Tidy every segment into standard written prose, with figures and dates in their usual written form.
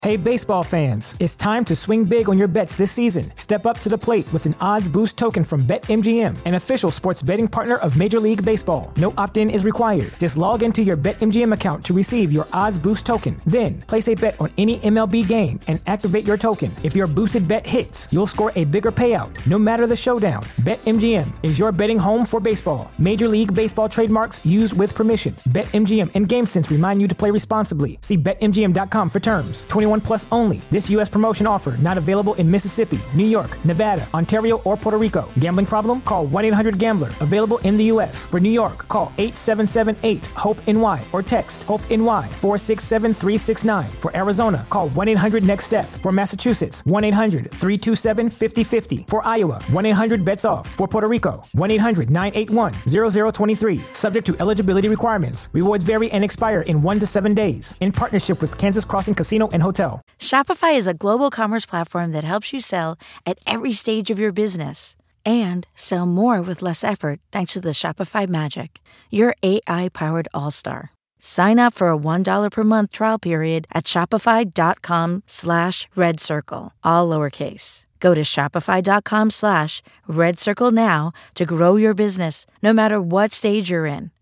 Hey baseball fans, it's time to swing big on your bets this season. Step up to the plate with an odds boost token from BetMGM, an official sports betting partner of Major League Baseball. No opt-in is required. Just log into your BetMGM account to receive your odds boost token. Then, place a bet on any MLB game and activate your token. If your boosted bet hits, you'll score a bigger payout, no matter the showdown. BetMGM is your betting home for baseball. Major League Baseball trademarks used with permission. BetMGM and GameSense remind you to play responsibly. See BetMGM.com for terms. 21 plus only. This U.S. promotion offer not available in Mississippi, New York, Nevada, Ontario, or Puerto Rico. Gambling problem? Call 1-800-GAMBLER. Available in the U.S. For New York, call 877-8-HOPE-NY or text HOPE-NY 467-369. For Arizona, call 1-800-NEXT-STEP. For Massachusetts, 1-800-327-5050. For Iowa, 1-800-BETS-OFF. For Puerto Rico, 1-800-981-0023. Subject to eligibility requirements. Rewards vary and expire in 1 to 7 days. In partnership with Kansas Crossing Casino and Hotel. Shopify is a global commerce platform that helps you sell at every stage of your business and sell more with less effort thanks to the Shopify Magic, your AI-powered all-star. Sign up for a $1 per month trial period at shopify.com/redcircle, all lowercase. Go to shopify.com/redcircle now to grow your business no matter what stage you're in.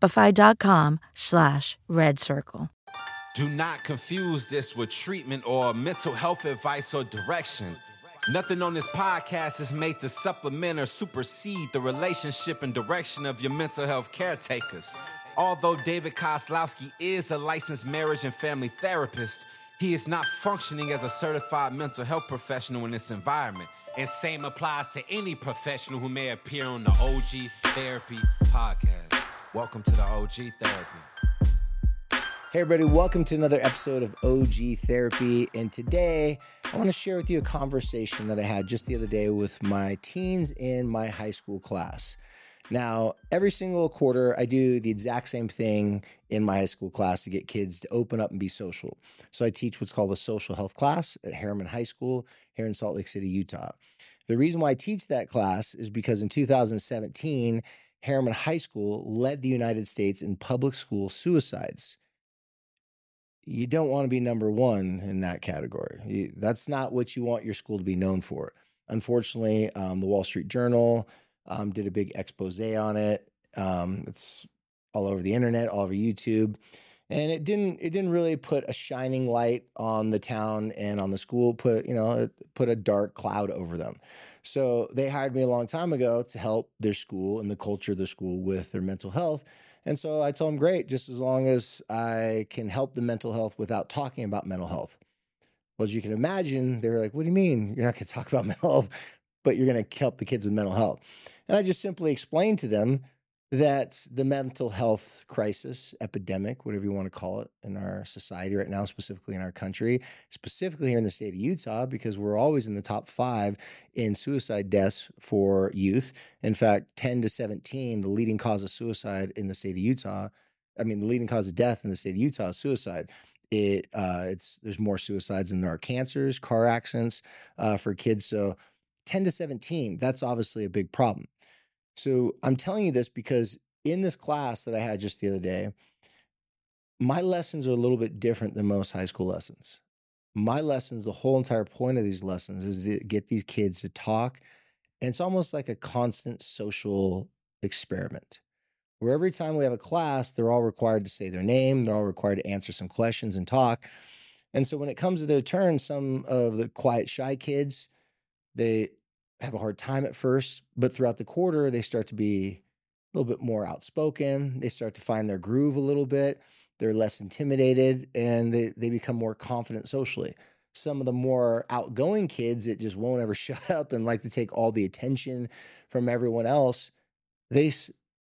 Shopify.com/redcircle. Do not confuse this with treatment or mental health advice or direction. Nothing on this podcast is made to supplement or supersede the relationship and direction of your mental health caretakers. Although David Kozlowski is a licensed marriage and family therapist, he is not functioning as a certified mental health professional in this environment. And same applies to any professional who may appear on the OG Therapy podcast. Welcome to the OG Therapy. Hey everybody, welcome to another episode of OG Therapy, and today I want to share with you a conversation that I had just the other day with my teens in my high school class. Now, every single quarter, I do the exact same thing in my high school class to get kids to open up and be social. So I teach what's called a social health class at Harriman High School here in Salt Lake City, Utah. The reason why I teach that class is because in 2017, Harriman High School led the United States in public school suicides. You don't want to be number one in that category. That's not what you want your school to be known for. Unfortunately, the Wall Street Journal did a big expose on it. It's all over the internet, all over YouTube, and it didn't really put a shining light on the town and on the school. It put a dark cloud over them. So they hired me a long time ago to help their school and the culture of their school with their mental health. And so I told them, great, just as long as I can help the mental health without talking about mental health. Well, as you can imagine, they were like, what do you mean? You're not going to talk about mental health, but you're going to help the kids with mental health. And I just simply explained to them that the mental health crisis, epidemic, whatever you want to call it, in our society right now, specifically in our country, specifically here in the state of Utah, because we're always in the top 5 in suicide deaths for youth. In fact, 10 to 17, the leading cause of suicide in the state of Utah, the leading cause of death in the state of Utah is suicide. There's more suicides than there are cancers, car accidents for kids. So 10 to 17, that's obviously a big problem. So I'm telling you this because in this class that I had just the other day, my lessons are a little bit different than most high school lessons. My lessons, the whole entire point of these lessons is to get these kids to talk. And it's almost like a constant social experiment where every time we have a class, they're all required to say their name. They're all required to answer some questions and talk. And so when it comes to their turn, some of the quiet, shy kids, they have a hard time at first, but throughout the quarter, they start to be a little bit more outspoken. They start to find their groove a little bit. They're less intimidated, and they become more confident socially. Some of the more outgoing kids that just won't ever shut up and like to take all the attention from everyone else, they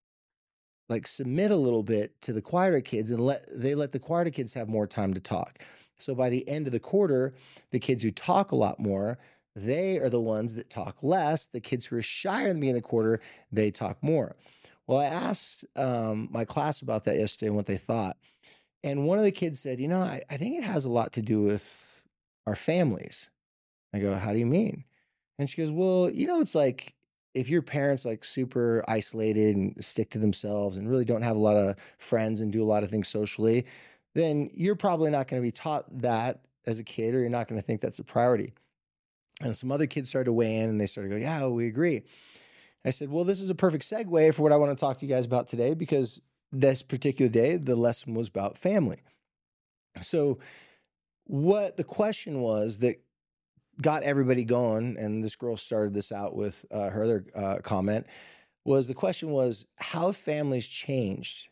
submit a little bit to the quieter kids and let the quieter kids have more time to talk. So by the end of the quarter, the kids who talk a lot more, they are the ones that talk less. The kids who are shyer in the beginning of the quarter, they talk more. Well, I asked my class about that yesterday and what they thought. And one of the kids said, I think it has a lot to do with our families. I go, how do you mean? And she goes, well, it's like if your parents like super isolated and stick to themselves and really don't have a lot of friends and do a lot of things socially, then you're probably not going to be taught that as a kid, or you're not going to think that's a priority. And some other kids started to weigh in, and they started to go, yeah, we agree. I said, well, this is a perfect segue for what I want to talk to you guys about today, because this particular day, the lesson was about family. So what the question was that got everybody going, and this girl started this out with her other comment, was the question was, how have families changed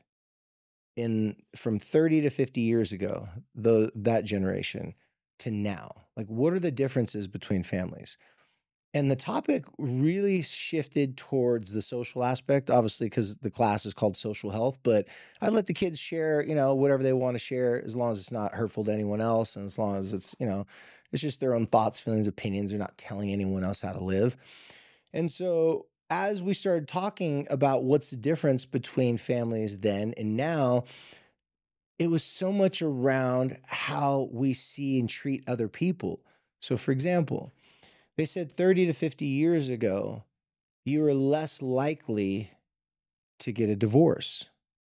from 30 to 50 years ago, that generation, to now? Like, what are the differences between families? And the topic really shifted towards the social aspect, obviously, because the class is called social health. But I let the kids share, whatever they want to share, as long as it's not hurtful to anyone else, and as long as it's, it's just their own thoughts, feelings, opinions. They're not telling anyone else how to live. And so as we started talking about what's the difference between families then and now, it was so much around how we see and treat other people. So, for example, they said 30 to 50 years ago, you were less likely to get a divorce.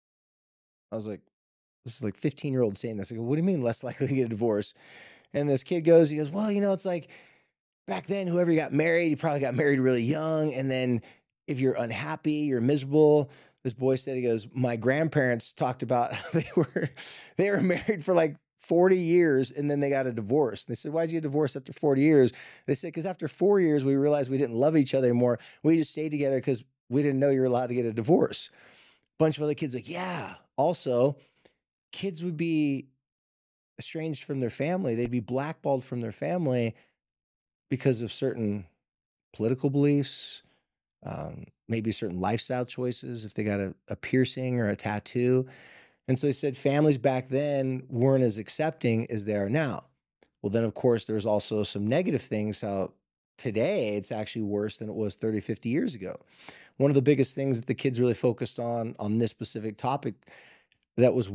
I was like, this is like 15-year-old saying this. I go, what do you mean less likely to get a divorce? And this kid goes, well, it's like back then, whoever got married, you probably got married really young. And then if you're unhappy, you're miserable. This boy said, he goes, my grandparents talked about how they were married for like 40 years, and then they got a divorce. They said, why'd you get divorced after 40 years? They said, because after 4 years, we realized we didn't love each other anymore. We just stayed together because we didn't know you were allowed to get a divorce. A bunch of other kids like, yeah. Also, kids would be estranged from their family. They'd be blackballed from their family because of certain political beliefs, maybe certain lifestyle choices, if they got a piercing or a tattoo. And so he said families back then weren't as accepting as they are now. Well, then, of course, there's also some negative things, how today it's actually worse than it was 30, 50 years ago. One of the biggest things that the kids really focused on this specific topic that's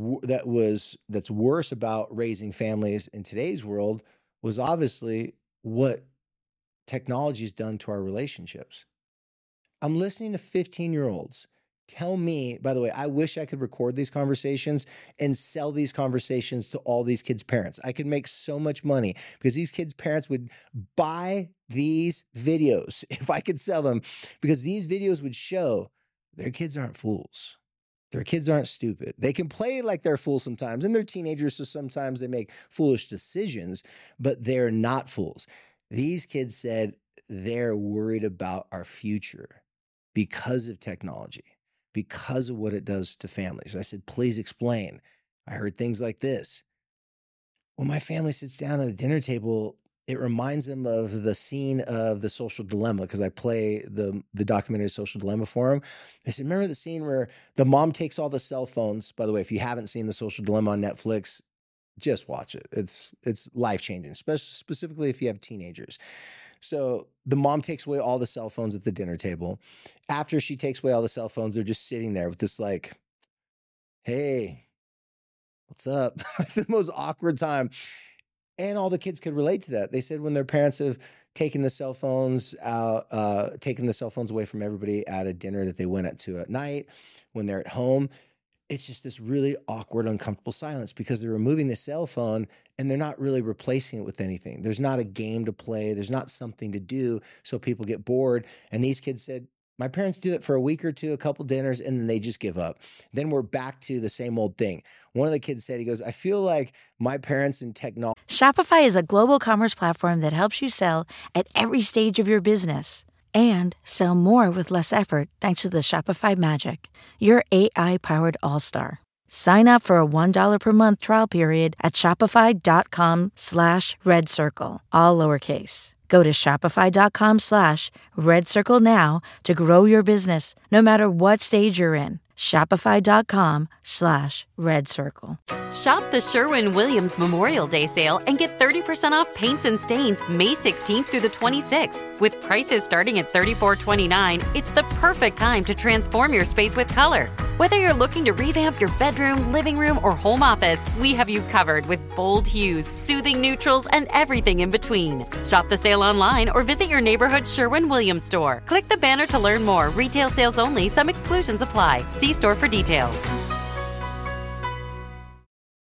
worse about raising families in today's world was obviously what technology has done to our relationships. I'm listening to 15-year-olds tell me, by the way, I wish I could record these conversations and sell these conversations to all these kids' parents. I could make so much money because these kids' parents would buy these videos if I could sell them, because these videos would show their kids aren't fools. Their kids aren't stupid. They can play like they're fools sometimes, and they're teenagers, so sometimes they make foolish decisions, but they're not fools. These kids said they're worried about our future because of technology, because of what it does to families. I said, please explain. I heard things like this. When my family sits down at the dinner table, it reminds them of the scene of The Social Dilemma, because I play the documentary Social Dilemma for them. I said, remember the scene where the mom takes all the cell phones? By the way, if you haven't seen The Social Dilemma on Netflix, just watch it. It's life-changing, specifically if you have teenagers. So the mom takes away all the cell phones at the dinner table. After she takes away all the cell phones, they're just sitting there with this like, hey, what's up? The most awkward time. And all the kids could relate to that. They said when their parents have taken the cell phones out, taken the cell phones away from everybody at a dinner that they went to at night, when they're at home, it's just this really awkward, uncomfortable silence because they're removing the cell phone and they're not really replacing it with anything. There's not a game to play. There's not something to do, so people get bored. And these kids said, my parents do it for a week or two, a couple dinners, and then they just give up. Then we're back to the same old thing. One of the kids said, he goes, I feel like my parents in technology. Shopify is a global commerce platform that helps you sell at every stage of your business and sell more with less effort thanks to the Shopify Magic, your AI-powered all-star. Sign up for a $1 per month trial period at shopify.com/redcircle, all lowercase. Go to shopify.com/redcircle now to grow your business, no matter what stage you're in. Shopify.com/redcircle. Shop the Sherwin-Williams Memorial Day sale and get 30% off paints and stains May 16th through the 26th. With prices starting at $34.29, it's the perfect time to transform your space with color. Whether you're looking to revamp your bedroom, living room, or home office, we have you covered with bold hues, soothing neutrals, and everything in between. Shop the sale online or visit your neighborhood Sherwin-Williams store. Click the banner to learn more. Retail sales only. Some exclusions apply. See store for details.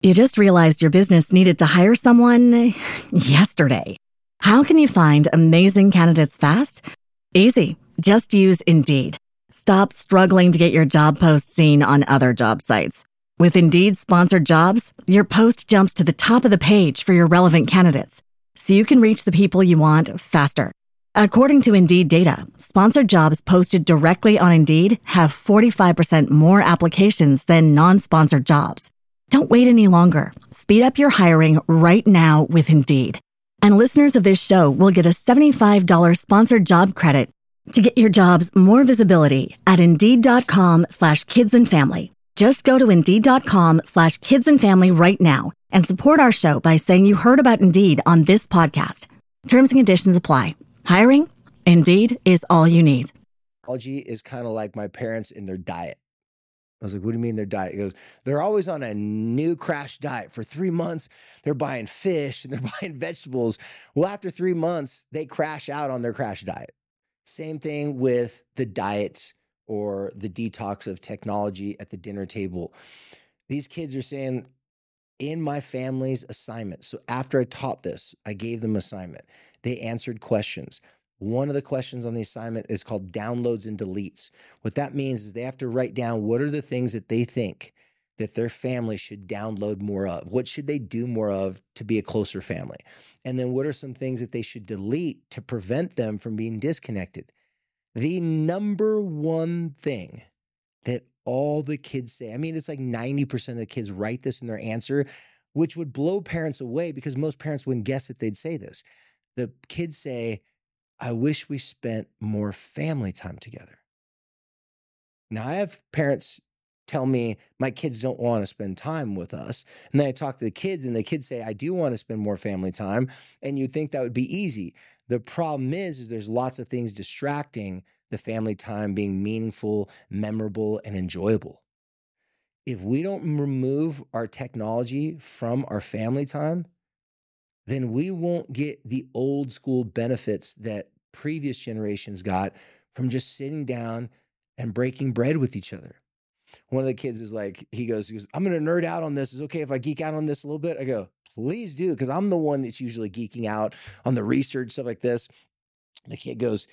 You just realized your business needed to hire someone yesterday. How can you find amazing candidates fast? Easy. Just use Indeed. Stop struggling to get your job post seen on other job sites. With Indeed sponsored jobs, your post jumps to the top of the page for your relevant candidates, so you can reach the people you want faster. According to Indeed data, sponsored jobs posted directly on Indeed have 45% more applications than non-sponsored jobs. Don't wait any longer. Speed up your hiring right now with Indeed. And listeners of this show will get a $75 sponsored job credit to get your jobs more visibility at Indeed.com/kidsandfamily. Just go to Indeed.com/kidsandfamily right now and support our show by saying you heard about Indeed on this podcast. Terms and conditions apply. Hiring? Indeed is all you need. Technology is kind of like my parents in their diet. I was like, what do you mean their diet? He goes, they're always on a new crash diet. For 3 months, they're buying fish and they're buying vegetables. Well, after 3 months, they crash out on their crash diet. Same thing with the diet or the detox of technology at the dinner table. These kids are saying, in my family's assignment, so after I taught this, I gave them assignment. They answered questions. One of the questions on the assignment is called downloads and deletes. What that means is they have to write down what are the things that they think that their family should download more of. What should they do more of to be a closer family? And then what are some things that they should delete to prevent them from being disconnected? The number one thing that all the kids say, I mean, it's like 90% of the kids write this in their answer, which would blow parents away because most parents wouldn't guess that they'd say this. The kids say, I wish we spent more family time together. Now, I have parents tell me my kids don't want to spend time with us. And then I talk to the kids and the kids say, I do want to spend more family time. And you'd think that would be easy. The problem is there's lots of things distracting the family time being meaningful, memorable, and enjoyable. If we don't remove our technology from our family time, then we won't get the old school benefits that previous generations got from just sitting down and breaking bread with each other. One of the kids is like, he goes, I'm going to nerd out on this. Is it okay if I geek out on this a little bit? I go, please do, because I'm the one that's usually geeking out on the research, stuff like this. The kid goes,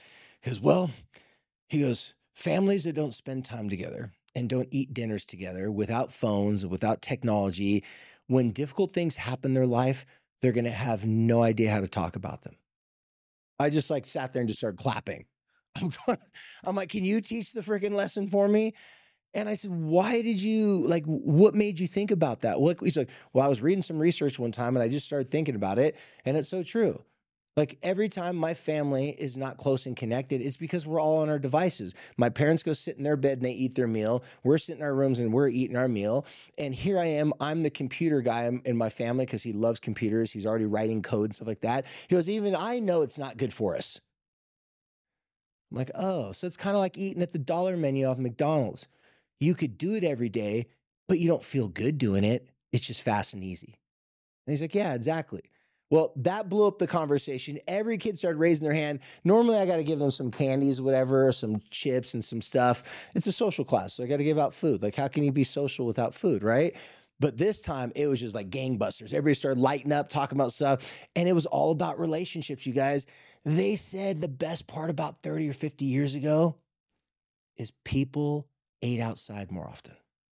families that don't spend time together and don't eat dinners together without phones, without technology, when difficult things happen in their life, they're going to have no idea how to talk about them. I just sat there and just started clapping. I'm like, can you teach the freaking lesson for me? And I said, why did you, what made you think about that? Well, he's like, well, I was reading some research one time and I just started thinking about it. And it's so true. Every time my family is not close and connected, it's because we're all on our devices. My parents go sit in their bed and they eat their meal. We're sitting in our rooms and we're eating our meal. And here I am, I'm the computer guy in my family because he loves computers. He's already writing code and stuff like that. He goes, even I know it's not good for us. I'm like, oh, so it's kind of like eating at the dollar menu off McDonald's. You could do it every day, but you don't feel good doing it. It's just fast and easy. And he's like, yeah, exactly. Well, that blew up the conversation. Every kid started raising their hand. Normally, I got to give them some candies, whatever, some chips and some stuff. It's a social class, so I got to give out food. How can you be social without food, right? But this time, it was just like gangbusters. Everybody started lighting up, talking about stuff, and it was all about relationships, you guys. They said the best part about 30 or 50 years ago is people ate outside more often.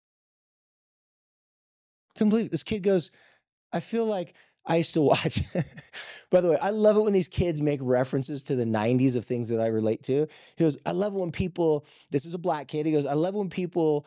Couldn't believe it. This kid goes, I feel like I used to watch. By the way, I love it when these kids make references to the 90s of things that I relate to. He goes, I love when people, this is a black kid. He goes, I love when people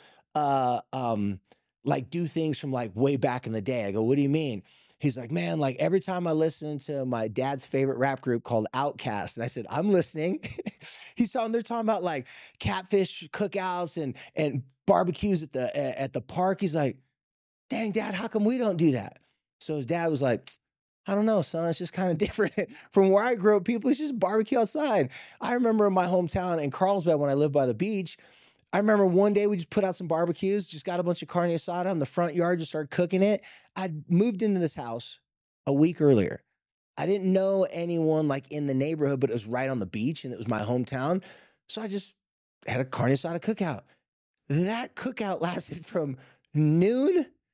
do things from way back in the day. I go, what do you mean? He's like, man, every time I listen to my dad's favorite rap group called Outkast, and I said, I'm listening. They're talking about catfish cookouts and barbecues at the park. He's like, dang, Dad, how come we don't do that? So his dad was like, I don't know, son. It's just kind of different. From where I grew up, people, it's just barbecue outside. I remember in my hometown in Carlsbad when I lived by the beach, I remember one day we just put out some barbecues, just got a bunch of carne asada in the front yard, just started cooking it. I'd moved into this house a week earlier. I didn't know anyone in the neighborhood, but it was right on the beach and it was my hometown. So I just had a carne asada cookout. That cookout lasted from noon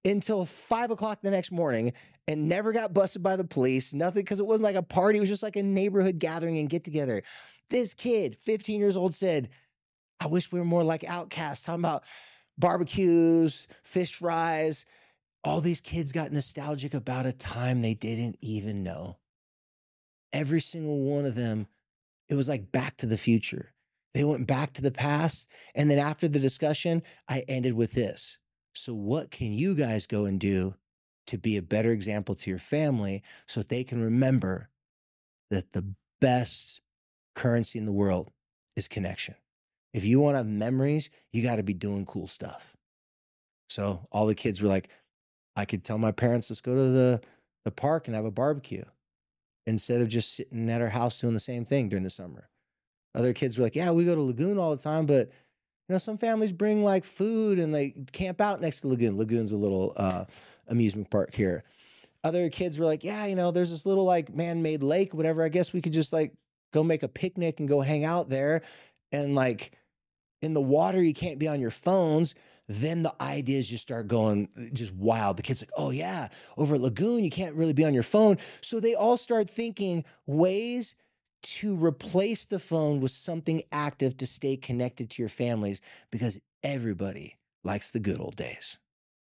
until 5 o'clock the next morning and never got busted by the police. Nothing, because it wasn't like a party. It was just like a neighborhood gathering and get together. This kid, 15 years old, said, I wish we were more like Outcasts, talking about barbecues, fish fries. All these kids got nostalgic about a time they didn't even know. Every single one of them, it was like Back to the Future. They went back to the past. And then after the discussion, I ended with this. So what can you guys go and do to be a better example to your family so that they can remember that the best currency in the world is connection? If you want to have memories, you got to be doing cool stuff. So all the kids were like, I could tell my parents, let's go to the park and have a barbecue instead of just sitting at our house doing the same thing during the summer. Other kids were like, yeah, we go to Lagoon all the time, but some families bring like food and they camp out next to Lagoon. Lagoon's a little amusement park here. Other kids were like, yeah, there's this little like man-made lake, whatever. I guess we could just like go make a picnic and go hang out there. And like in the water, you can't be on your phones. Then the ideas just start going just wild. The kids like, oh yeah, over at Lagoon, you can't really be on your phone. So they all start thinking ways to replace the phone with something active to stay connected to your families, because everybody likes the good old days.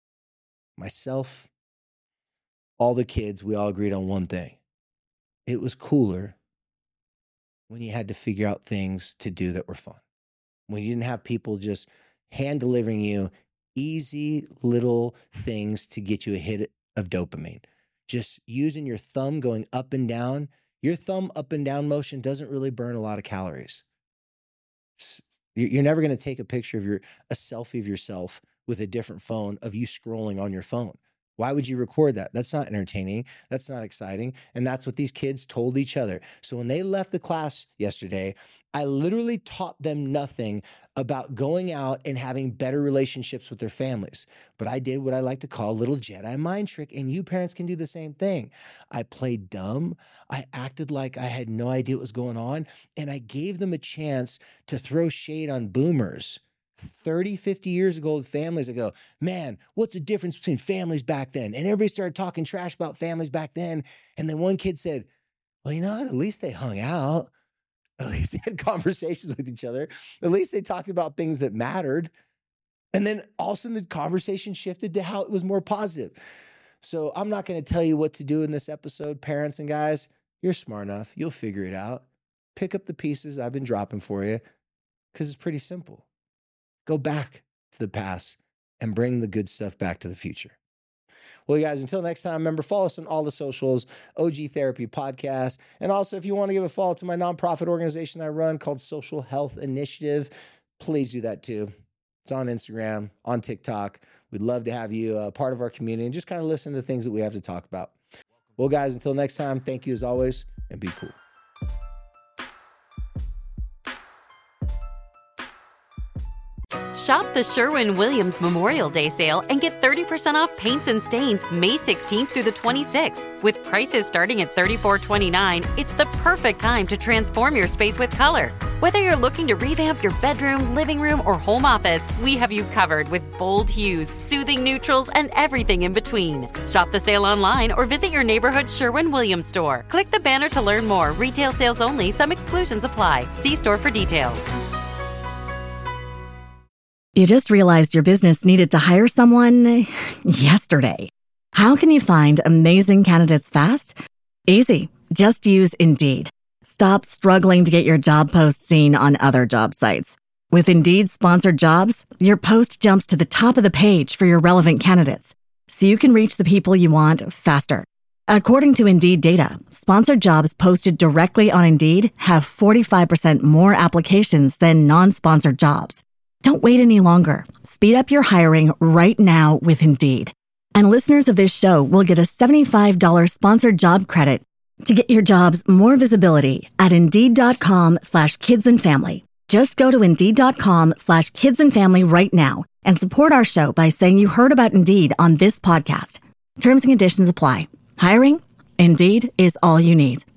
Myself, all the kids, we all agreed on one thing. It was cooler when you had to figure out things to do that were fun. When you didn't have people just hand delivering you easy little things to get you a hit of dopamine. Just using your thumb going up and down. Your thumb up and down motion doesn't really burn a lot of calories. You're never going to take a picture of a selfie of yourself with a different phone of you scrolling on your phone. Why would you record that? That's not entertaining. That's not exciting. And that's what these kids told each other. So when they left the class yesterday, I literally taught them nothing about going out and having better relationships with their families. But I did what I like to call a little Jedi mind trick, and you parents can do the same thing. I played dumb. I acted like I had no idea what was going on, and I gave them a chance to throw shade on boomers. 30, 50 years ago, families that go, man, what's the difference between families back then? And everybody started talking trash about families back then. And then one kid said, well, at least they hung out. At least they had conversations with each other. At least they talked about things that mattered. And then all of a sudden the conversation shifted to how it was more positive. So I'm not going to tell you what to do in this episode, parents and guys. You're smart enough. You'll figure it out. Pick up the pieces I've been dropping for you because it's pretty simple. Go back to the past and bring the good stuff back to the future. Well, you guys, until next time, remember, follow us on all the socials, OG Therapy Podcast. And also, if you want to give a follow to my nonprofit organization I run called Social Health Initiative, please do that too. It's on Instagram, on TikTok. We'd love to have you a part of our community and just kind of listen to the things that we have to talk about. Well, guys, until next time, thank you as always, and be cool. Shop the Sherwin-Williams Memorial Day sale and get 30% off paints and stains May 16th through the 26th. With prices starting at $34.29, it's the perfect time to transform your space with color. Whether you're looking to revamp your bedroom, living room, or home office, we have you covered with bold hues, soothing neutrals, and everything in between. Shop the sale online or visit your neighborhood Sherwin-Williams store. Click the banner to learn more. Retail sales only. Some exclusions apply. See store for details. You just realized your business needed to hire someone yesterday. How can you find amazing candidates fast? Easy. Just use Indeed. Stop struggling to get your job post seen on other job sites. With Indeed sponsored jobs, your post jumps to the top of the page for your relevant candidates, so you can reach the people you want faster. According to Indeed data, sponsored jobs posted directly on Indeed have 45% more applications than non-sponsored jobs. Don't wait any longer. Speed up your hiring right now with Indeed. And listeners of this show will get a $75 sponsored job credit to get your jobs more visibility at Indeed.com/kidsandfamily. Just go to Indeed.com/kidsandfamily right now and support our show by saying you heard about Indeed on this podcast. Terms and conditions apply. Hiring? Indeed is all you need.